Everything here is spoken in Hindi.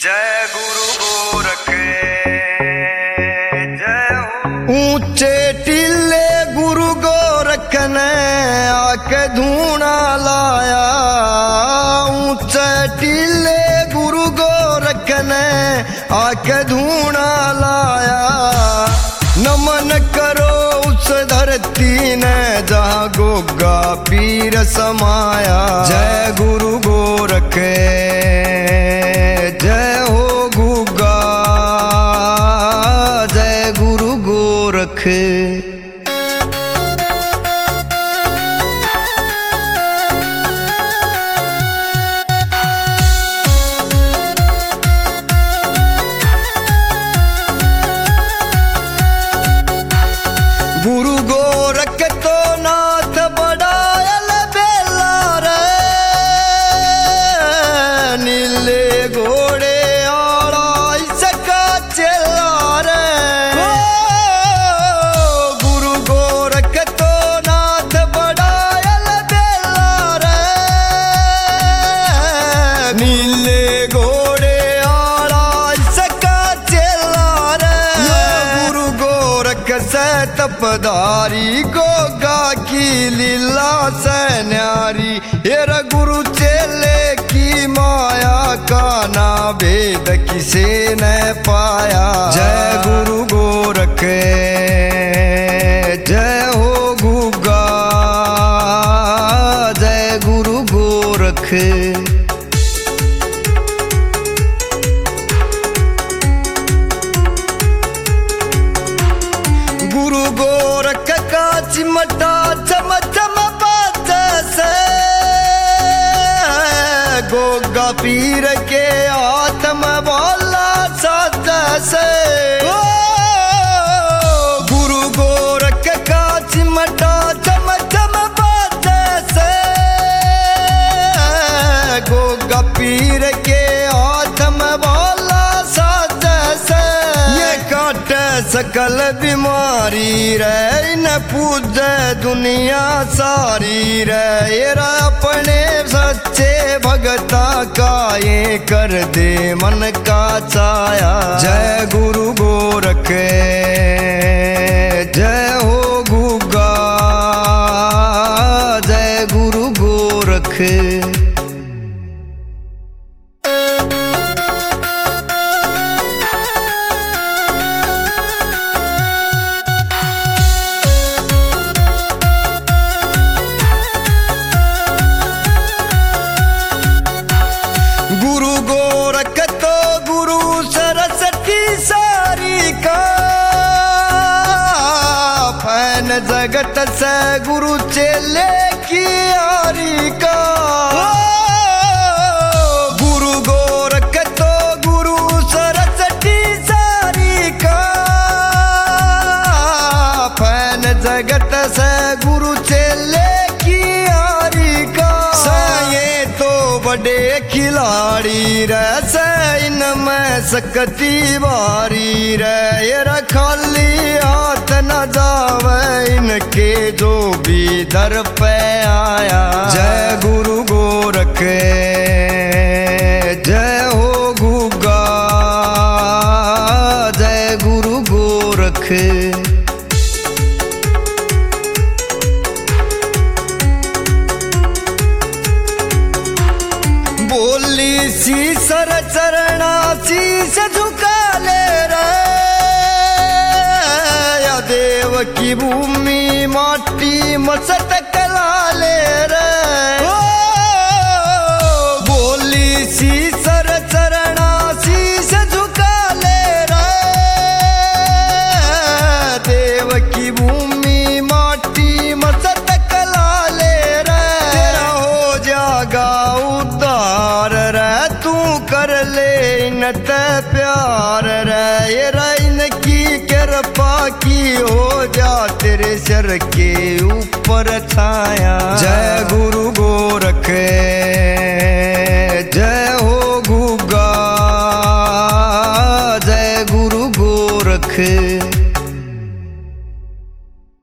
जय गुरु गोरख जय हो। ऊंचे टीले गुरु गोरख ने आके धूना लाया। ऊंचे टीले गुरु गोरख ने आके धूना लाया। नमन करो उस धरती ने जहाँ गोगा पीर समाया। जय गुरु गोरख जय हो गुगा, जय गुरु गोरख। गुरु गोरख तो नाथ बड़ायल बेला रे। नीले घोड़े आड़ा इसका चेला रे। गुरु गोरख तो नाथ बड़ायल बेला रे। नीले घोड़े आड़ा इसका चेला रे। गुरु गोरख से तपदारी गोगा की लीला से न्यारी। हेरा गुरु चेले की माया का ना भेद किसे न पाया। जय गुरु गोरख जय हो गुगा, जय गुरु गोरख। गुरु गोरख का चिमटा चम चम बाज से। गोगा पीर के हाथ में बोला साज से। गुरु गोरख का चिमटा चम चम बाज से। गोगा पीर के हाथ में बोला साज से। ये काट सकल बीमारी रे, न पूजे दुनिया सारी रे। येरा अपने सच्चे भगता का ये कर दे मन का छाया। जय गुरु गोरख जय हो गुगा, जय गुरु गोरख। गुरु गोरख तो गुरु सरस्वती सारी का। फैन जगत से गुरु चेले की यारी का। गुरु गोरख तो गुरु सरस्वती सारी का। फैन जगत से गुरु चेले की यारी का। ये तो बड़े खिलाड़ी रे, इनमें सकती बारी रे। ये खाली हाथ न जावे इनके जो भी दर पे आया। जय गुरु गोरख जय हो गुगा, जय गुरु गोरख। बोली सी सर चरणा शीश झुका ले रे। या देव की भूमि माटी मसत कला ले रे। बोली सी सर चरणा शीश झुका ले रे। देव की भूमि माटी मसत कला ले रे। तेरा हो जागा उद्धार रे, तू कर ले इनत प्यार रे। ये इनकी कृपा की हो जा तेरे सर के ऊपर छाया। जय